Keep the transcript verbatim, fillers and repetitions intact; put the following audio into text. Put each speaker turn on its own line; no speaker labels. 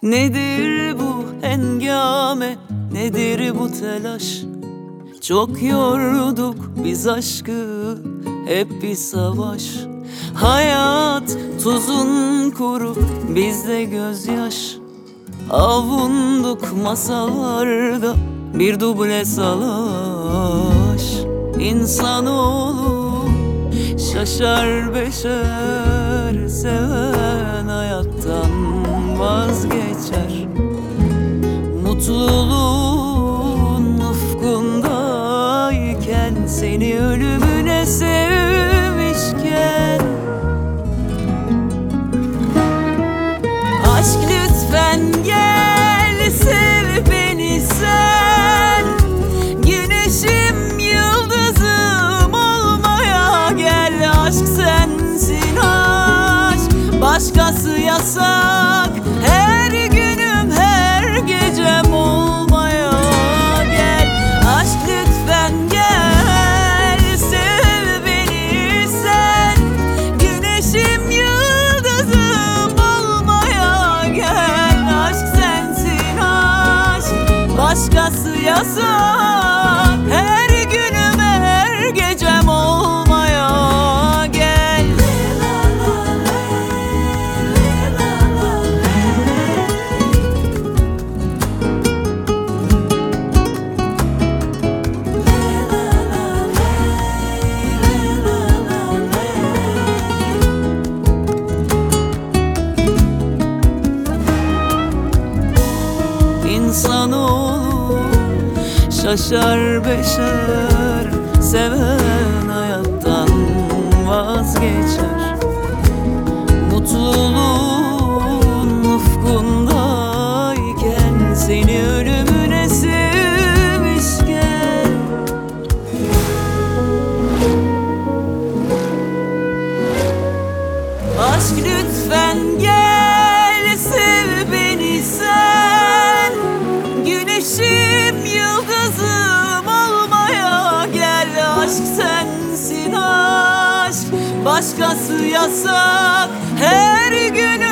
Nedir bu hengame, nedir bu telaş? Çok yorduk biz aşkı, hep bir savaş. Hayat tuzun kuru, bizde gözyaş. Avunduk masalarda, bir duble salaş. İnsanoğlu şaşar beşer, seven hayattan vazgeçer. Mutluluğun ufkundayken, seni ölümüne sevmişken, aşk lütfen gel, sev beni sen. Güneşim yıldızım olmaya gel. Aşk sensin aşk, başkası yasak. Her günüm her gecem olmaya gel. Aşk lütfen gel, sev beni sen. Güneşim yıldızım olmaya gel. Aşk sensin aşk, başkası yasak. Her günüm her gecem olmaya gel. İnsanoğlu şaşar beşer, seven hayattan vazgeçer. Mutluluğun ufkundayken, seni ölümüne sevmişken, aşk lütfen gel, sev beni sen. Güneşim yıldızım olmaya gel. Aşk sensin aşk, başkası yasak. Her gün